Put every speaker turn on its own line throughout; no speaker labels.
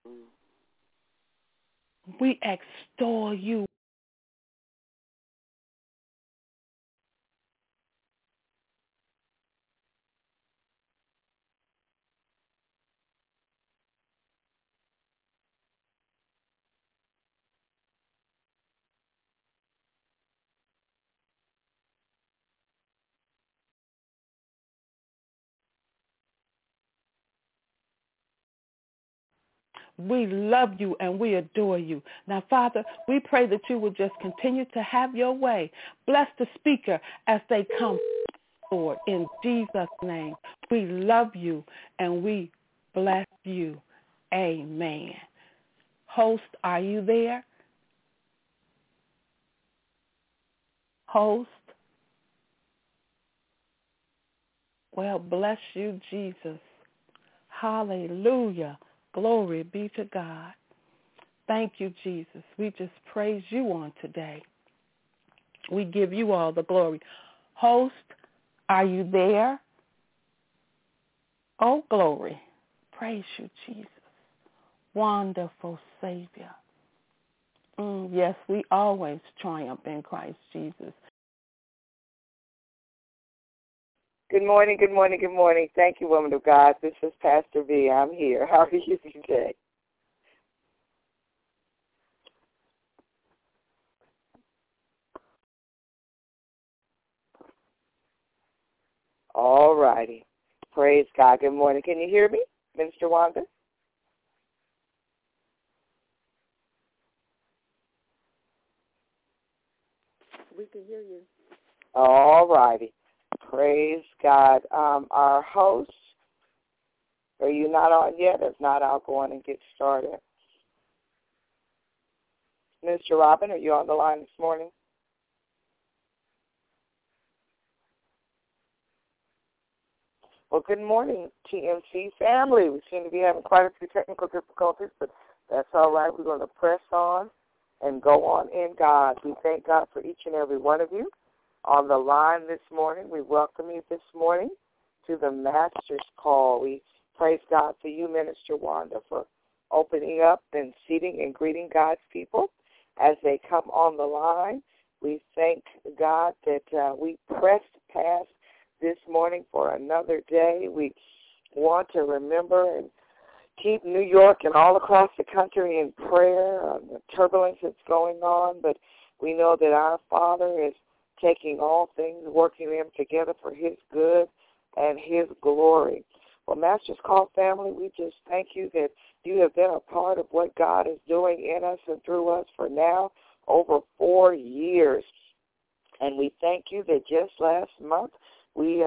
We extol you. We love you and we adore you. Now, Father, we pray that you will just continue to have your way. Bless the speaker as they come forward. In Jesus' name, we love you and we bless you. Amen. Host, are you there? Host? Well, bless you, Jesus. Hallelujah. Glory be to God. Thank you, Jesus. We just praise you on today. We give you all the glory. Host, are you there? Oh, glory. Praise you, Jesus. Wonderful Savior. Yes, we always triumph in Christ Jesus.
Good morning, good morning, good morning. Thank you, woman of God. This is Pastor V. I'm here. How are you today? All righty. Praise God. Good morning. Can you hear me, Minister Wanda?
We can hear you.
All righty. Praise God. Our host, are you not on yet? If not, I'll go on and get started. Mr. Robin, are you on the line this morning? Well, good morning, TMC family. We seem to be having quite a few technical difficulties, but that's all right. We're going to press on and go on in God. We thank God for each and every one of you on the line this morning. We welcome you this morning to the Master's Call. We praise God for you, Minister Wanda, for opening up and seating and greeting God's people as they come on the line. We thank God that we pressed past this morning for another day. We want to remember and keep New York and all across the country in prayer on the turbulence that's going on, but we know that our Father is taking all things, working them together for his good and his glory. Well, Master's Call family, we just thank you that you have been a part of what God is doing in us and through us for now over 4 years. And we thank you that just last month we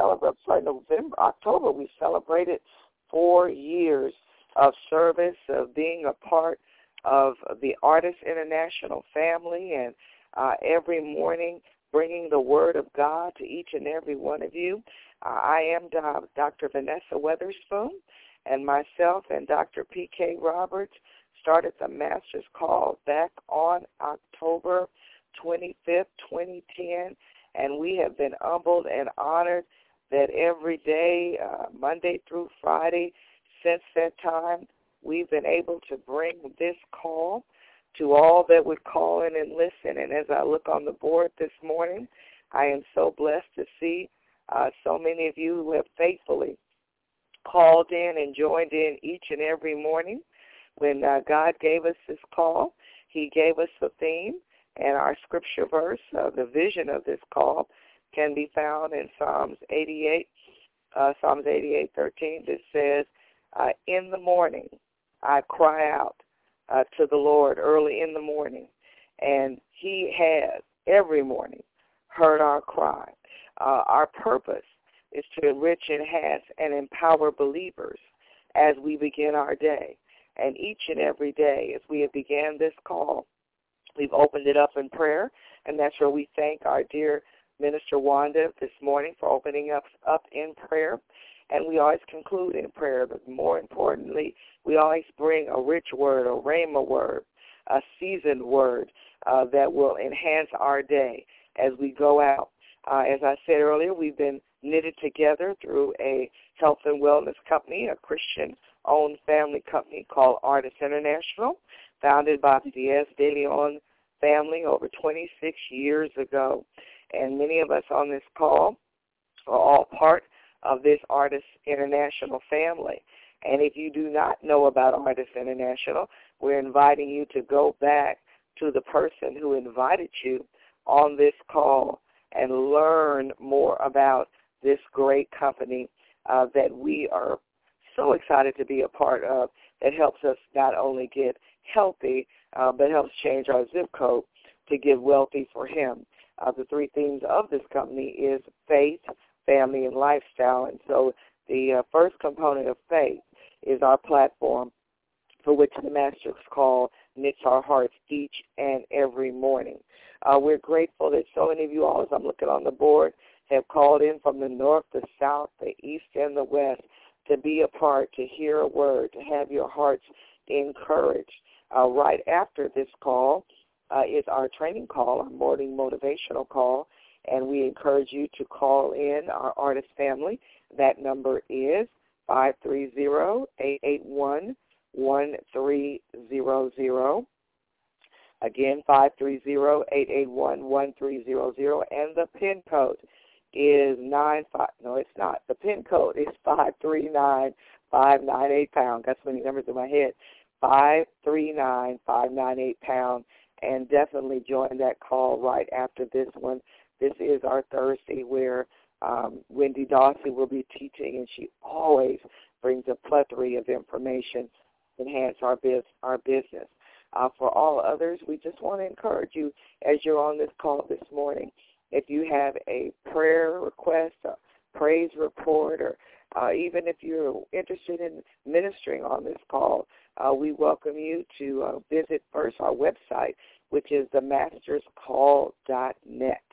October, we celebrated 4 years of service, of being a part of the Artists International family, and every morning bringing the Word of God to each and every one of you. I am Dr. Vanessa Weatherspoon, and myself and Dr. P.K. Roberts started the Master's Call back on October 25th, 2010, and we have been humbled and honored that every day, Monday through Friday, since that time, we've been able to bring this call to all that would call in and listen. And as I look on the board this morning, I am so blessed to see so many of you who have faithfully called in and joined in each and every morning. When God gave us this call, he gave us the theme, and our scripture verse, the vision of this call, can be found in Psalms 88, Psalms 88:13, that says, in the morning I cry out to the Lord early in the morning, and he has every morning heard our cry. Our purpose is to enrich, enhance, and empower believers as we begin our day. And each and every day, as we have began this call, we've opened it up in prayer, and that's where we thank our dear Minister Wanda this morning for opening us up in prayer. And we always conclude in prayer, but more importantly, we always bring a rich word, a rhema word, a seasoned word that will enhance our day as we go out. As I said earlier, we've been knitted together through a health and wellness company, a Christian owned family company called Artists International, founded by the Diaz de Leon family over 26 years ago. And many of us on this call are all part of this Artists International family. And if you do not know about Artists International, we're inviting you to go back to the person who invited you on this call and learn more about this great company that we are so excited to be a part of, that helps us not only get healthy, but helps change our zip code to get wealthy for him. The three themes of this company is faith, family, and lifestyle. And so the first component of faith is our platform, for which the Master's Call knits our hearts each and every morning. We're grateful that so many of you all, as I'm looking on the board, have called in from the north, the south, the east, and the west to be a part, to hear a word, to have your hearts encouraged. Right after this call is our training call, our morning motivational call, and we encourage you to call in our artist family. That number is 530-881-1300. Again, 530-881-1300, and the PIN code is the PIN code is 539-598#. Got so many numbers in my head. 539-598#, and definitely join that call right after this one. This is our Thursday where Wendy Dawsey will be teaching, and she always brings a plethora of information to enhance our business. For all others, we just want to encourage you as you're on this call this morning. If you have a prayer request, a praise report, or even if you're interested in ministering on this call, we welcome you to visit first our website, which is themasterscall.net.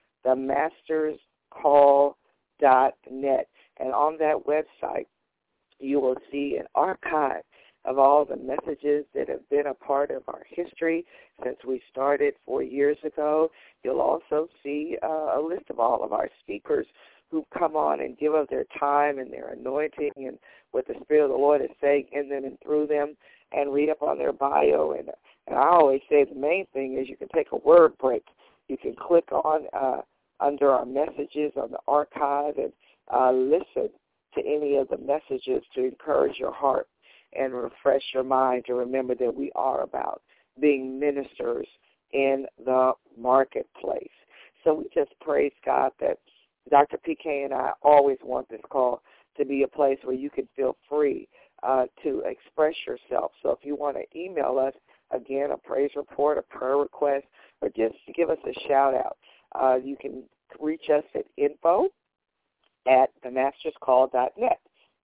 Themasterscall.net. And on that website, you will see an archive of all the messages that have been a part of our history since we started 4 years ago. You'll also see a list of all of our speakers who come on and give us their time and their anointing and what the Spirit of the Lord is saying in them and through them, and read up on their bio. And I always say the main thing is you can take a word break. You can click on under our messages on the archive and listen to any of the messages to encourage your heart and refresh your mind to remember that we are about being ministers in the marketplace. So we just praise God that Dr. PK and I always want this call to be a place where you can feel free to express yourself. So if you want to email us, again, a praise report, a prayer request, or just give us a shout-out, you can reach us at info@themasterscall.net.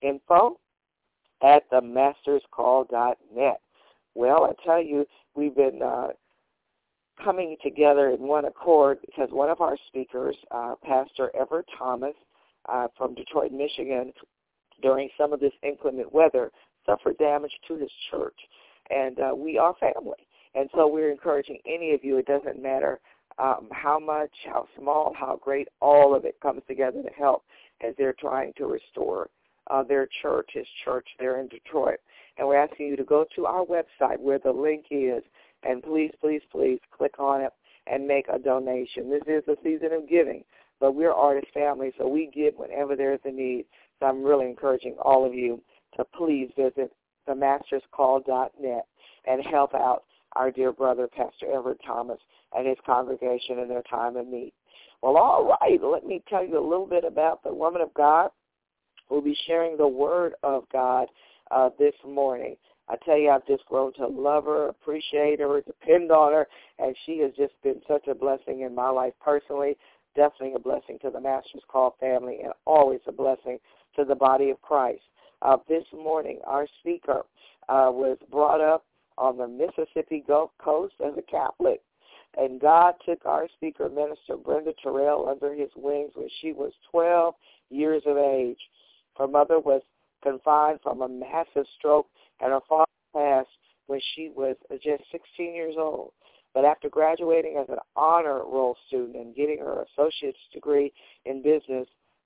info@themasterscall.net. Well, I tell you, we've been coming together in one accord because one of our speakers, Pastor Everett Thomas from Detroit, Michigan, during some of this inclement weather, suffered damage to his church. And we are family. And so we're encouraging any of you, it doesn't matter how much, how small, how great, all of it comes together to help as they're trying to restore their church, his church there in Detroit. And we're asking you to go to our website where the link is, and please, please, please click on it and make a donation. This is a season of giving, but we're artist family, so we give whenever there's a need. So I'm really encouraging all of you to please visit themasterscall.net and help out our dear brother, Pastor Everett Thomas, and his congregation in their time of need. Well, all right, let me tell you a little bit about the woman of God who will be sharing the Word of God this morning. I tell you, I've just grown to love her, appreciate her, depend on her, and she has just been such a blessing in my life personally, definitely a blessing to the Master's Call family, and always a blessing to the body of Christ. This morning, our speaker was brought up on the Mississippi Gulf Coast as a Catholic, and God took our speaker, Minister Brenda Terrell, under his wings when she was 12 years of age. Her mother was confined from a massive stroke, and her father passed when she was just 16 years old. But after graduating as an honor roll student and getting her associate's degree in business,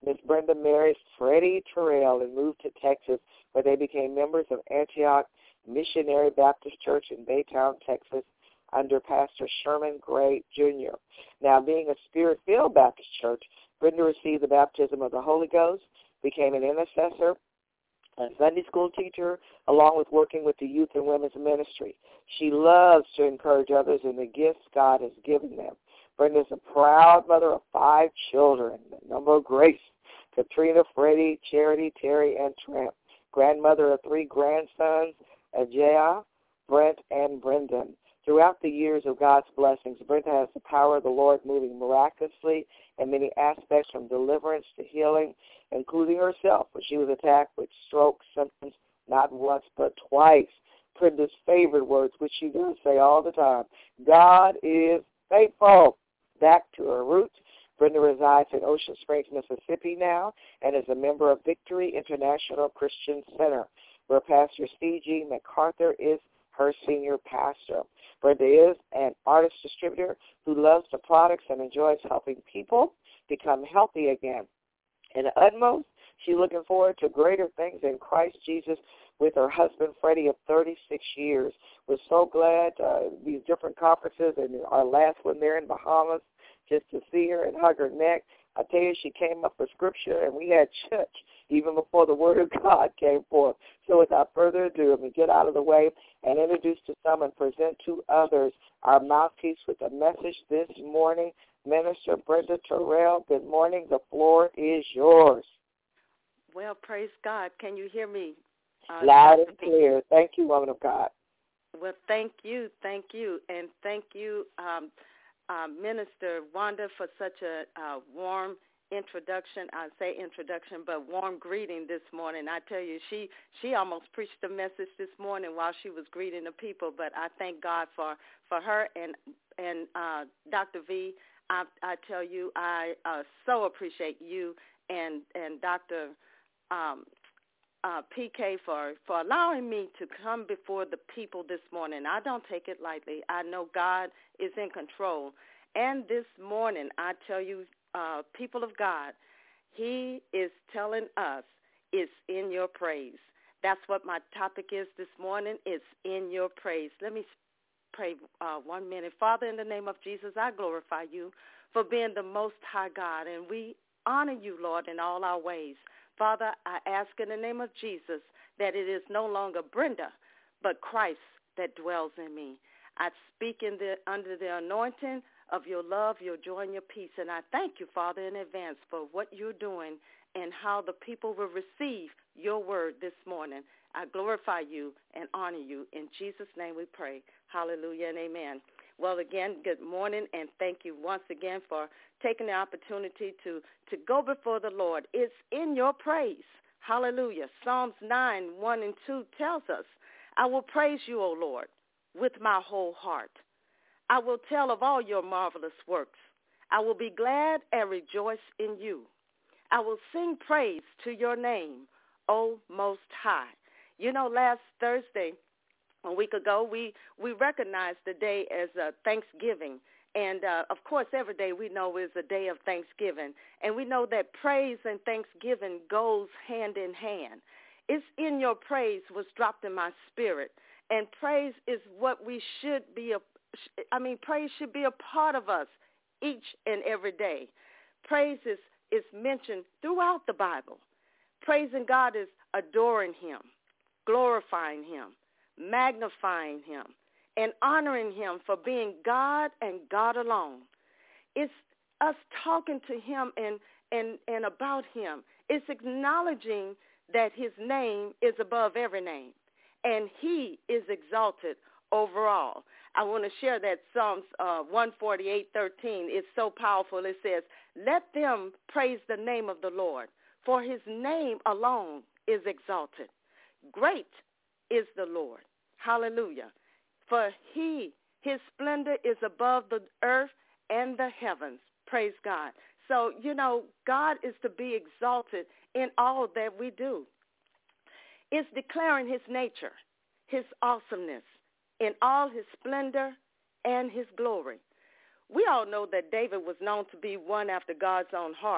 Miss Brenda married Freddie Terrell and moved to Texas, where they became members of Antioch Missionary Baptist Church in Baytown, Texas, under Pastor Sherman Gray, Jr. Now, being a Spirit-filled Baptist church, Brenda received the baptism of the Holy Ghost, became an intercessor, a Sunday school teacher, along with working with the youth and women's ministry. She loves to encourage others in the gifts God has given them. Brenda is a proud mother of 5 children, the number of grace: Katrina, Freddie, Charity, Terry, and Trent. Grandmother of 3 grandsons, Ajaya, Brent, and Brendan. Throughout the years of God's blessings, Brenda has the power of the Lord moving miraculously in many aspects, from deliverance to healing, including herself when she was attacked with stroke symptoms not once but twice. Brenda's favorite words, which she does say all the time: God is faithful. Back to her roots, Brenda resides in Ocean Springs, Mississippi now, and is a member of Victory International Christian Center, where Pastor C.G. MacArthur is her senior pastor. Brenda is an artist distributor who loves the products and enjoys helping people become healthy again. In the utmost, she's looking forward to greater things in Christ Jesus with her husband, Freddie, of 36 years. We're so glad these different conferences, and our last one there in Bahamas, just to see her and hug her neck. I tell you, she came up with scripture, and we had church even before the word of God came forth. So without further ado, let me get out of the way and introduce to some and present to others our mouthpiece with a message this morning, Minister Brenda Terrell. Good morning. The floor is yours.
Well, praise God. Can you hear me?
Loud and clear. Thank you, woman of God.
Well, thank you. And thank you, Minister Wanda, for such a warm introduction. I say introduction, but warm greeting this morning. I tell you, she almost preached the message this morning while she was greeting the people, but I thank God for her and Dr. V. I tell you, I so appreciate you and Dr. PK for allowing me to come before the people this morning. I don't take it lightly. I know God is in control. And this morning, I tell you, people of God, he is telling us it's in your praise. That's what my topic is this morning. It's in your praise. Let me pray 1 minute. Father, in the name of Jesus, I glorify you for being the most high God, and we honor you, Lord, in all our ways. Father, I ask in the name of Jesus that it is no longer Brenda, but Christ that dwells in me. I speak under the anointing of your love, your joy, and your peace, and I thank you, Father, in advance for what you're doing and how the people will receive your word this morning. I glorify you and honor you. In Jesus' name we pray. Hallelujah and amen. Well, again, good morning, and thank you once again for taking the opportunity to go before the Lord. It's in your praise. Hallelujah. Psalms 9:1-2 tells us, I will praise you, O Lord, with my whole heart. I will tell of all your marvelous works. I will be glad and rejoice in you. I will sing praise to your name, O Most High. You know, last Thursday, a week ago, we recognized the day as Thanksgiving. And, of course, every day we know is a day of Thanksgiving. And we know that praise and Thanksgiving goes hand in hand. It's in your praise was dropped in my spirit. And praise is what we should be praise should be a part of us each and every day. Praise is mentioned throughout the Bible. Praising God is adoring him, glorifying him, magnifying him, and honoring him for being God and God alone. It's us talking to him and about him. It's acknowledging that his name is above every name, and he is exalted overall. I want to share that Psalms 148:13. It's so powerful. It says, let them praise the name of the Lord, for his name alone is exalted. Great is the Lord. Hallelujah. For his splendor is above the earth and the heavens. Praise God. So, you know, God is to be exalted in all that we do. It's declaring his nature, his awesomeness, in all his splendor and his glory. We all know that David was known to be one after God's own heart,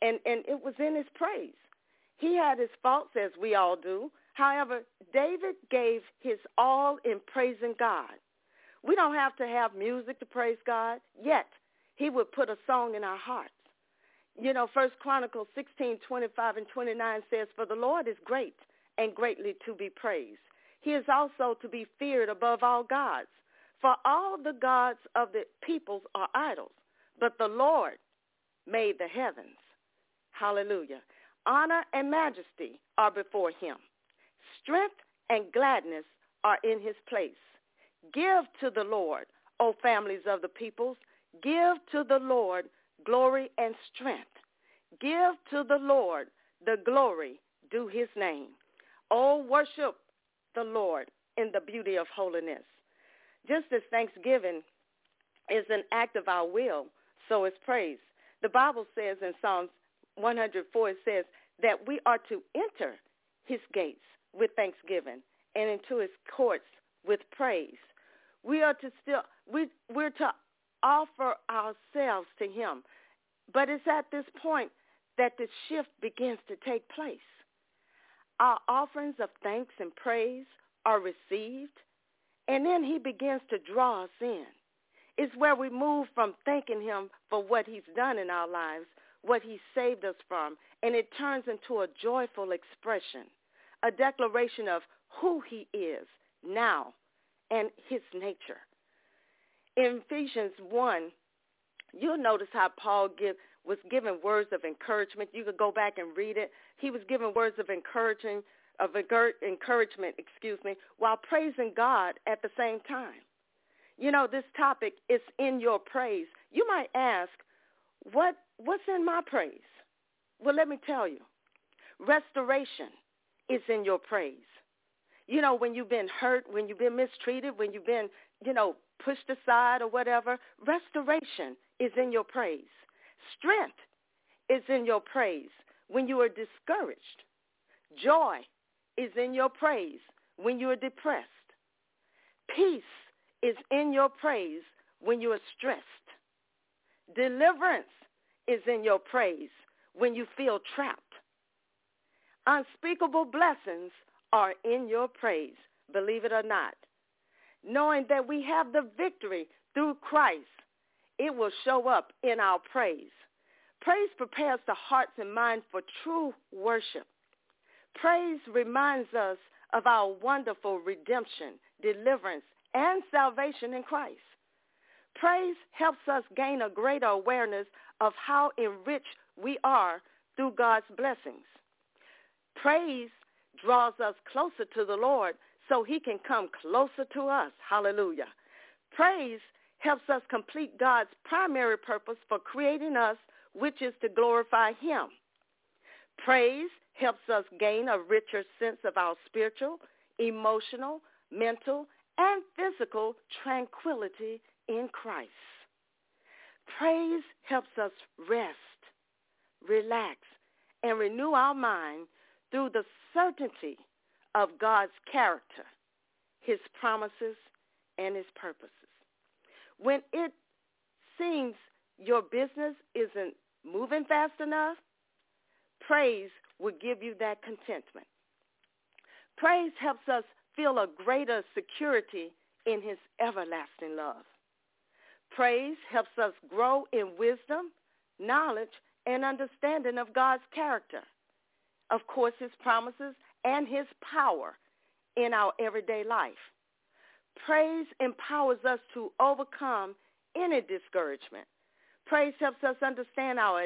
and it was in his praise. He had his faults, as we all do. However, David gave his all in praising God. We don't have to have music to praise God, yet he would put a song in our hearts. 1 Chronicles 16:25 and 29 says, "For the Lord is great and greatly to be praised. He is also to be feared above all gods. For all the gods of the peoples are idols, but the Lord made the heavens." Hallelujah. "Honor and majesty are before him. Strength and gladness are in his place. Give to the Lord, O families of the peoples. Give to the Lord glory and strength. Give to the Lord the glory due his name. Oh, worship the Lord in the beauty of holiness." Just as thanksgiving is an act of our will, so is praise. The Bible says in Psalms 104, it says that we are to enter his gates with thanksgiving and into his courts with praise. We're to offer ourselves to him. But it's at this point that the shift begins to take place. Our offerings of thanks and praise are received, and then he begins to draw us in. It's where we move from thanking him for what he's done in our lives, what he saved us from, and it turns into a joyful expression, a declaration of who he is now and his nature. In Ephesians 1, you'll notice how Paul was given words of encouragement. You could go back and read it. He was given words of encouragement, while praising God at the same time. This topic is in your praise. You might ask, what's in my praise? Well, let me tell you. Restoration is in your praise. When you've been hurt, when you've been mistreated, when you've been, pushed aside or whatever, restoration is in your praise. Strength is in your praise when you are discouraged. Joy is in your praise when you are depressed. Peace is in your praise when you are stressed. Deliverance is in your praise when you feel trapped. Unspeakable blessings are in your praise, believe it or not. Knowing that we have the victory through Christ, it will show up in our praise. Praise prepares the hearts and minds for true worship. Praise reminds us of our wonderful redemption, deliverance, and salvation in Christ. Praise helps us gain a greater awareness of how enriched we are through God's blessings. Praise draws us closer to the Lord so he can come closer to us. Hallelujah. Praise helps us complete God's primary purpose for creating us, which is to glorify him. Praise helps us gain a richer sense of our spiritual, emotional, mental, and physical tranquility in Christ. Praise helps us rest, relax, and renew our mind through the certainty of God's character, his promises, and his purposes. When it seems your business isn't moving fast enough, praise will give you that contentment. Praise helps us feel a greater security in his everlasting love. Praise helps us grow in wisdom, knowledge, and understanding of God's character, of course, his promises, and his power in our everyday life. Praise empowers us to overcome any discouragement. Praise helps us understand our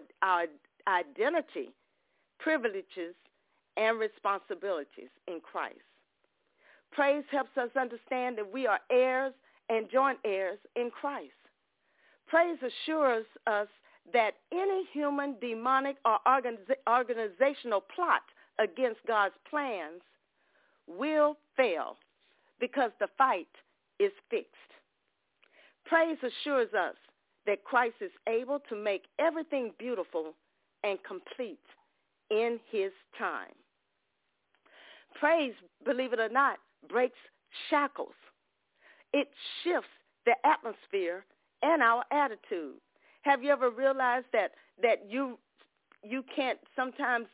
identity, privileges, and responsibilities in Christ. Praise helps us understand that we are heirs and joint heirs in Christ. Praise assures us that any human, demonic, or organizational plot against God's plans will fail because the fight is fixed. Praise assures us that Christ is able to make everything beautiful and complete in his time. Praise, believe it or not, breaks shackles. It shifts the atmosphere and our attitude. Have you ever realized that you you can't sometimes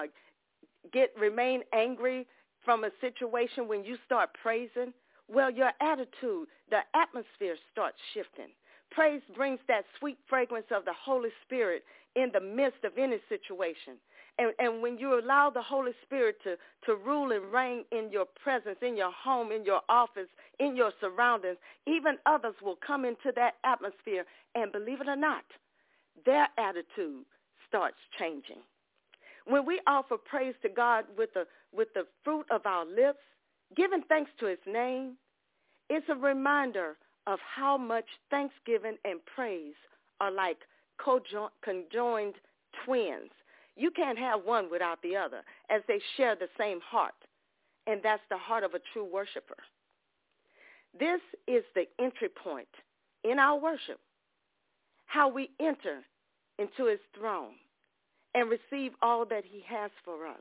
remain angry from a situation when you start praising? Well, your attitude, the atmosphere starts shifting. Praise brings that sweet fragrance of the Holy Spirit in the midst of any situation. And when you allow the Holy Spirit to rule and reign in your presence, in your home, in your office, in your surroundings, even others will come into that atmosphere, and believe it or not, their attitude starts changing. When we offer praise to God with the fruit of our lips, giving thanks to his name, it's a reminder of how much thanksgiving and praise are like conjoined twins. You can't have one without the other, as they share the same heart, and that's the heart of a true worshiper. This is the entry point in our worship, how we enter into his throne and receive all that he has for us.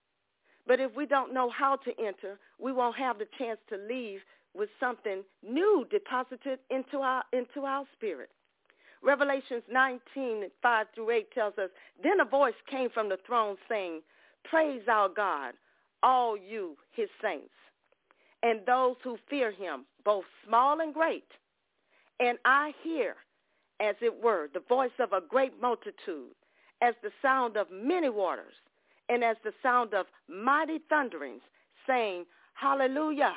But if we don't know how to enter, we won't have the chance to leave with something new deposited into our spirit. Revelations 19:5-8 tells us, then a voice came from the throne saying, praise our God, all you his saints, and those who fear him, both small and great. And I hear, as it were, the voice of a great multitude, as the sound of many waters, and as the sound of mighty thunderings, saying, hallelujah,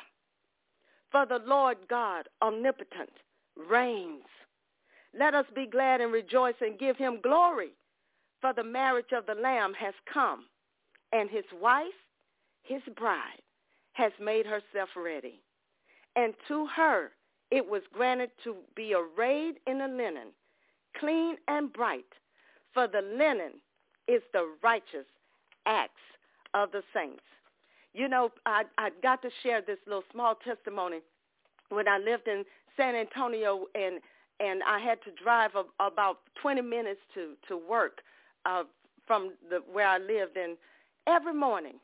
for the Lord God omnipotent reigns. Let us be glad and rejoice and give him glory, for the marriage of the Lamb has come, and his wife, his bride, has made herself ready. And to her it was granted to be arrayed in a linen, clean and bright, for the linen is the righteous acts of the saints. You know, I got to share this little small testimony when I lived in San Antonio, and I had to drive about 20 minutes to work from where I lived. And every morning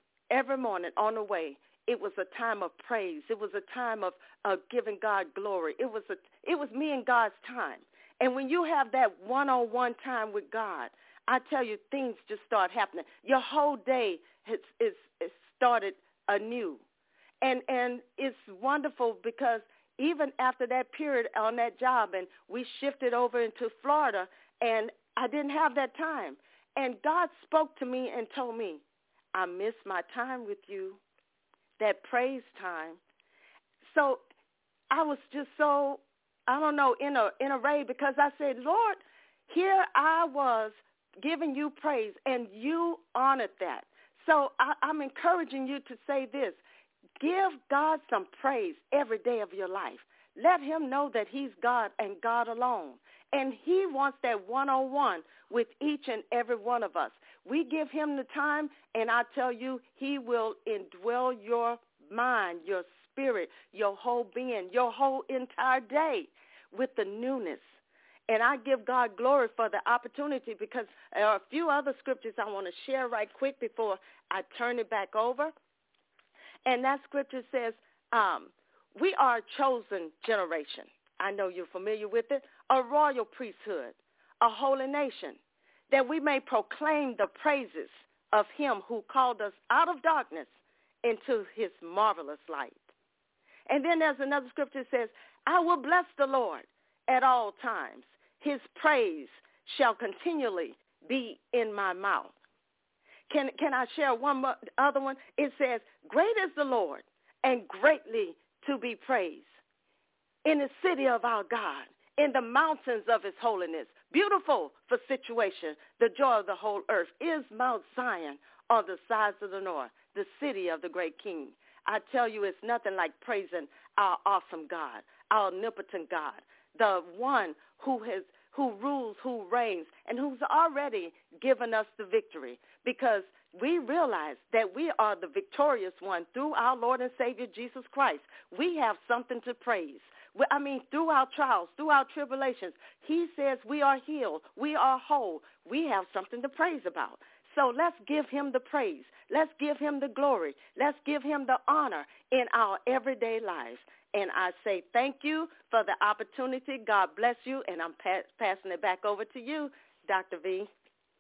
on the way, it was a time of praise. It was a time of giving God glory. It was me and God's time. And when you have that one-on-one time with God, I tell you, things just start happening. Your whole day is started anew. And it's wonderful because even after that period on that job, and we shifted over into Florida, and I didn't have that time. And God spoke to me and told me, I miss my time with you, that praise time. So I was just so, I don't know, in a ray, because I said, Lord, here I was giving you praise, and you honored that. So I'm encouraging you to say this. Give God some praise every day of your life. Let him know that he's God and God alone. And he wants that one-on-one with each and every one of us. We give him the time, and I tell you, he will indwell your mind, your spirit, your whole being, your whole entire day with the newness. And I give God glory for the opportunity, because there are a few other scriptures I want to share right quick before I turn it back over. And that scripture says, we are a chosen generation. I know you're familiar with it. A royal priesthood, a holy nation, that we may proclaim the praises of him who called us out of darkness into his marvelous light. And then there's another scripture that says, I will bless the Lord at all times. His praise shall continually be in my mouth. Can I share one other one? It says, great is the Lord and greatly to be praised in the city of our God, in the mountains of his holiness. Beautiful for situation, the joy of the whole earth is Mount Zion on the sides of the north, the city of the great King. I tell you, it's nothing like praising our awesome God, our omnipotent God, the one who rules, who reigns, and who's already given us the victory, because we realize that we are the victorious one through our Lord and Savior Jesus Christ. We have something to praise. Through our trials, through our tribulations, he says we are healed, we are whole. We have something to praise about. So let's give him the praise. Let's give him the glory. Let's give him the honor in our everyday lives. And I say thank you for the opportunity. God bless you. And I'm passing it back over to you, Dr. V.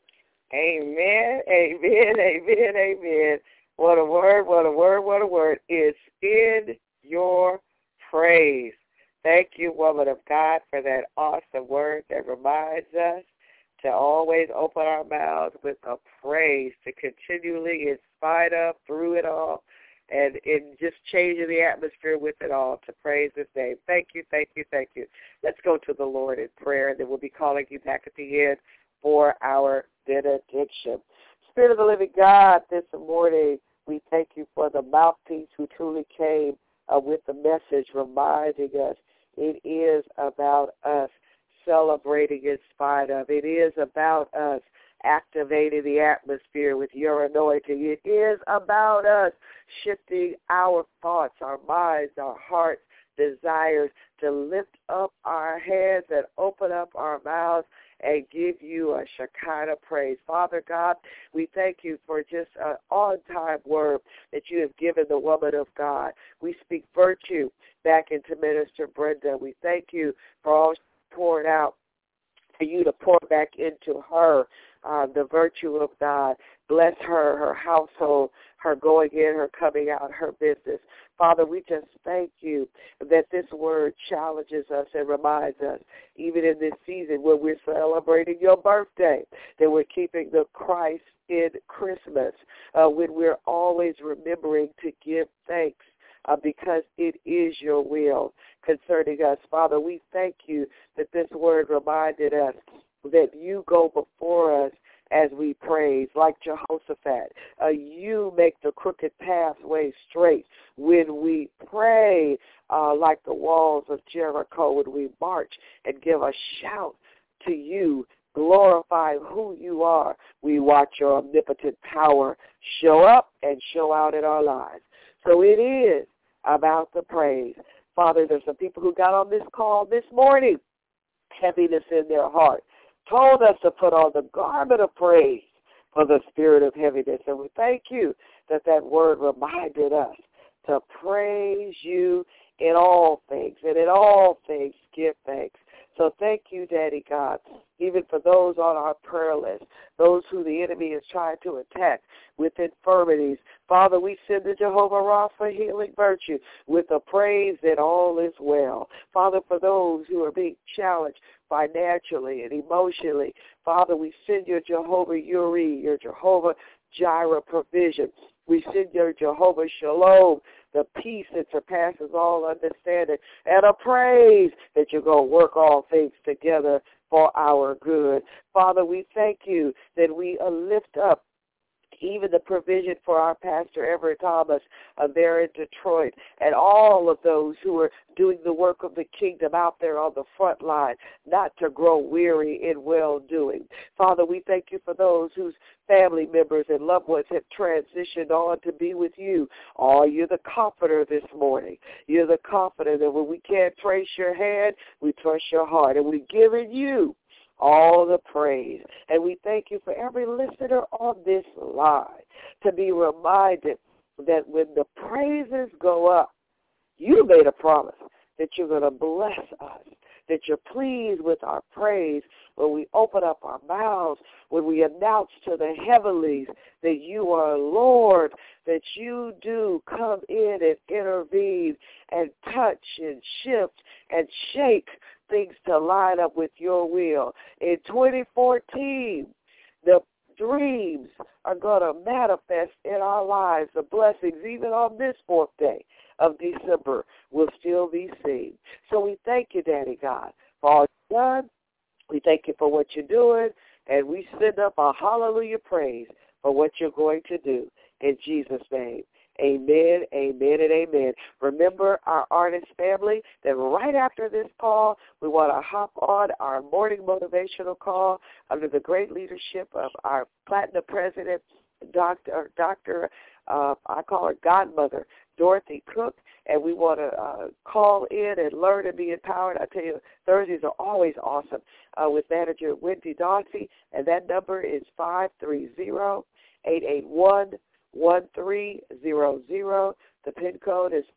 Amen, amen, amen, amen. What a word, what a word, what a word. It's in your praise. Thank you, woman of God, for that awesome word that reminds us to always open our mouths with a praise, to continually, in spite of, through it all, and in just changing the atmosphere with it all, to praise His name. Thank you, thank you, thank you. Let's go to the Lord in prayer, and then we'll be calling you back at the end for our benediction. Spirit of the living God, this morning we thank you for the mouthpiece who truly came with the message reminding us it is about us celebrating in spite of. It is about us activating the atmosphere with your anointing. It is about us shifting our thoughts, our minds, our hearts, desires to lift up our hands and open up our mouths and give you a Shekinah praise. Father God, we thank you for just an on-time word that you have given the woman of God. We speak virtue back into Minister Brenda. We thank you for all she poured out, for you to pour back into her the virtue of God. Bless her, her household, her going in, her coming out, her business. Father, we just thank you that this word challenges us and reminds us, even in this season when we're celebrating your birthday, that we're keeping the Christ in Christmas, when we're always remembering to give thanks because it is your will concerning us. Father, we thank you that this word reminded us that you go before us as we praise, like Jehoshaphat. You make the crooked pathway straight. When we pray, like the walls of Jericho, when we march and give a shout to you, glorify who you are, we watch your omnipotent power show up and show out in our lives. So it is about the praise. Father, there's some people who got on this call this morning, heaviness in their heart, told us to put on the garment of praise for the spirit of heaviness. And we thank you that that word reminded us to praise you in all things, and in all things give thanks. So thank you, Daddy God, even for those on our prayer list, those who the enemy is trying to attack with infirmities. Father, we send the Jehovah Rapha healing virtue with the praise that all is well. Father, for those who are being challenged financially and emotionally, Father, we send your Jehovah Uri, your Jehovah Jireh provision. We send your Jehovah Shalom, the peace that surpasses all understanding, and a praise that you're going to work all things together for our good. Father, we thank you that we lift up even the provision for our Pastor Everett Thomas there in Detroit, and all of those who are doing the work of the kingdom out there on the front line, not to grow weary in well-doing. Father, we thank you for those whose family members and loved ones have transitioned on to be with you. Oh, you're the comforter this morning. You're the comforter that when we can't trace your hand, we trust your heart, and we've given you all the praise. And we thank you for every listener on this line to be reminded that when the praises go up, you made a promise that you're going to bless us, that you're pleased with our praise when we open up our mouths, when we announce to the heavenlies that you are Lord, that you do come in and intervene and touch and shift and shake things to line up with your will. In 2014, the dreams are going to manifest in our lives. The blessings, even on this 4th day of December, will still be seen. So we thank you, Daddy God, for all you've done. We thank you for what you're doing, and we send up a hallelujah praise for what you're going to do. In Jesus' name, amen, amen, and amen. Remember, our artist family, that right after this call, we want to hop on our morning motivational call under the great leadership of our Platinum President, Dr. I call her Godmother, Dorothy Cook, and we want to call in and learn and be empowered. I tell you, Thursdays are always awesome with Manager Wendy Dawsey, and that number is 530-881-1300. The PIN code is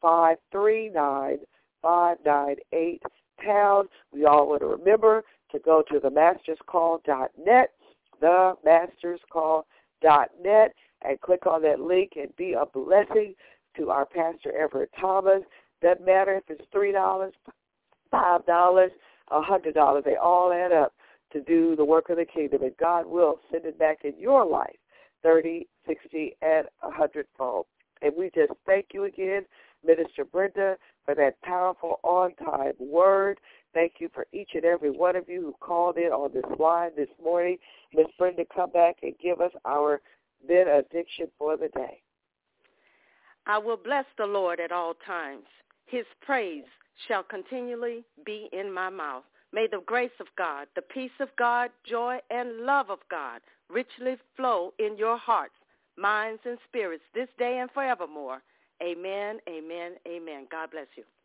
539598#. We all want to remember to go to themasterscall.net. themasterscall.net and click on that link and be a blessing to our Pastor Everett Thomas. Doesn't matter if it's $3, $5, $100. They all add up to do the work of the kingdom, and God will send it back in your life 30, 60, and 100-fold. And we just thank you again, Minister Brenda, for that powerful on-time word. Thank you for each and every one of you who called in on this line this morning. Miss Brenda, come back and give us our benediction for the day.
I will bless the Lord at all times. His praise shall continually be in my mouth. May the grace of God, the peace of God, joy, and love of God richly flow in your hearts, minds, and spirits this day and forevermore. Amen, amen, amen. God bless you.